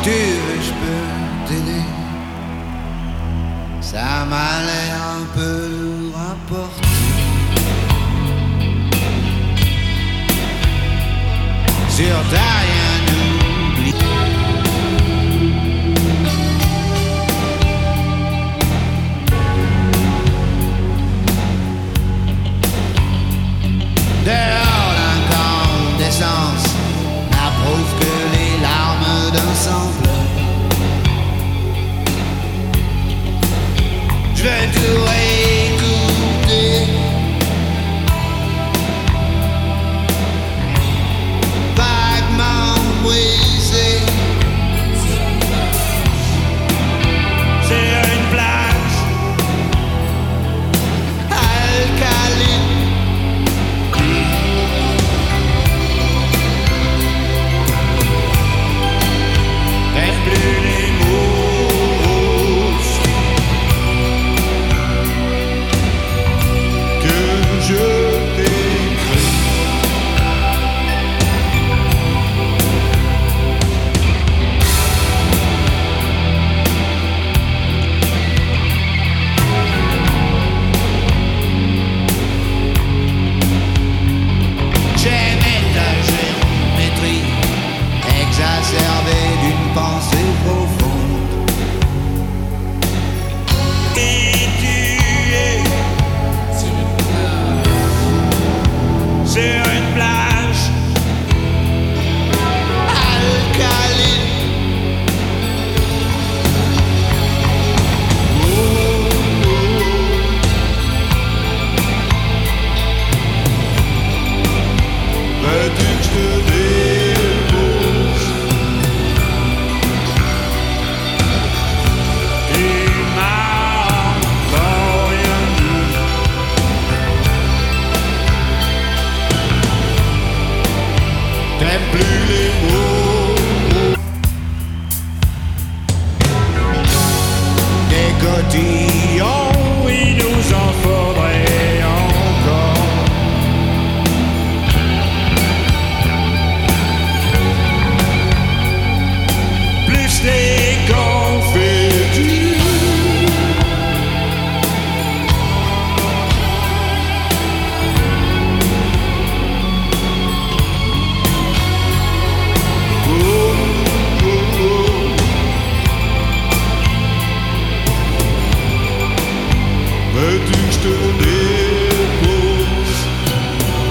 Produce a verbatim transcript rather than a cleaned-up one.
tu veux, je peux t'aider. Ça m'a l'air un peu lourd à porter. Sur ta rien oublié. Dehors l'incandescence n'approuve que les larmes d'un sembleur. Je veux tout réécouter, vaguement brisé. C'est une plage alcaline. T'aimes plus les mots que je t'écris. J'aimais ta géométrie exacerbée d'une pensée profonde. Et tu es sur une plage alcaline. Oh, oh, oh. Veux-tu que je te dépose? Tu m'as encore rien dit. T'aimes plus les mots. Des cotillons, il nous en faudrait encore. Plus des confettis. Oh, oh, oh. Veux-tu que je te dise?